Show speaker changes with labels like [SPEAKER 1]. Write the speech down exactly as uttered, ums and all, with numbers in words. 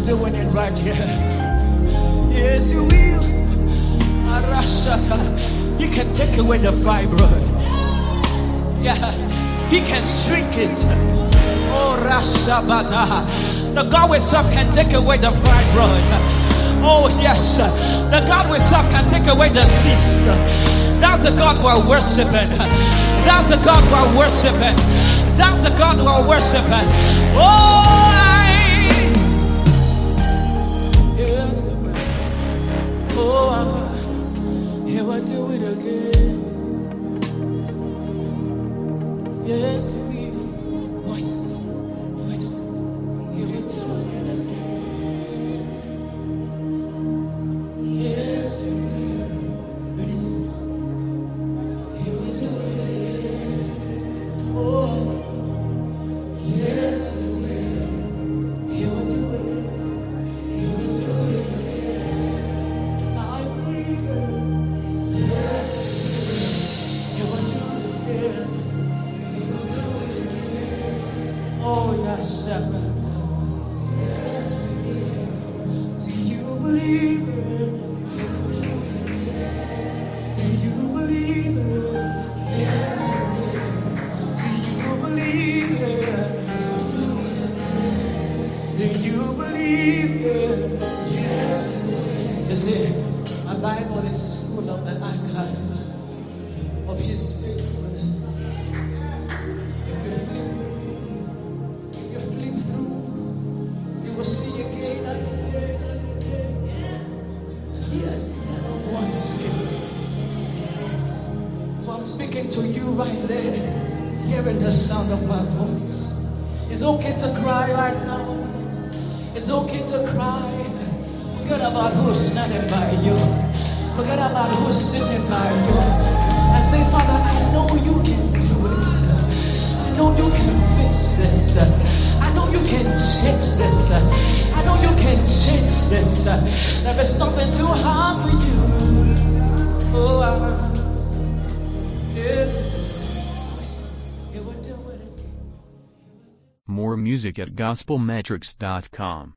[SPEAKER 1] is doing it right here. Yes, He will. Arashata. He can take away the fibroid. Yeah, He can shrink it. Oh, Rashabata. The God we serve can take away the fibroid. Oh, yes. The God we serve can take away the cyst. That's the God we're worshiping. That's the God we're worshiping. That's the God we're worshiping. Oh, I. Yes, oh, He will do it again. Yes, we voices. He will do it. He will do it again. Yes, we will. He will do it again. Oh, yes, we will. He will do it. He will do it again. I believe it. Yes, He will do it again. Oh, yes, yes. Do you believe it? Do you believe it? Yes. Do you believe it? Do you believe it? Yes. You see, my Bible is full of the archives of His faithfulness. If you flip you will see again and again and again. He has never once failed. So I'm speaking to you right there, hearing the sound of my voice. It's okay to cry right now. It's okay to cry. Forget about who's standing by you. Forget about who's sitting by you. And say, Father, I know you can do it. I know you can fix this. I know you can change this. I know you can change this. There is nothing too hard for you. Oh, I, yes. It will do it again.
[SPEAKER 2] More music at gospel metrics dot com.